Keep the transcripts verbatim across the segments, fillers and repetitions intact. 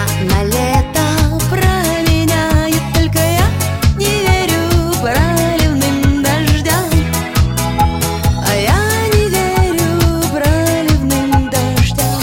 на лето променяет. Только я не верю проливным дождям, а я не верю проливным дождям.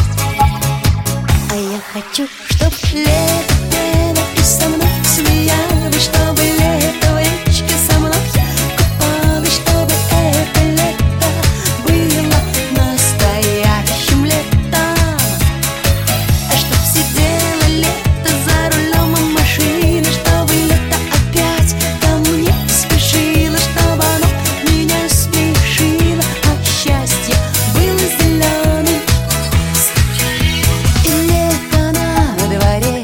А я хочу, чтоб лето пело и со мной смеялось, чтобы лето в речке со мной купалось, чтобы это лето было настоящим летом. А чтоб сидело лето за рулем машины, чтобы лето опять ко мне спешило, чтобы оно меня смешило, а счастье было зеленым. И лето на дворе,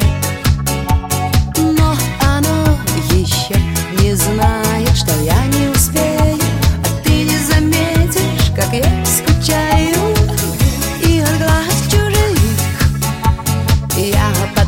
но оно еще не знает, что я не успею, а ты не заметишь, как я скучаю. И от глаз чужих я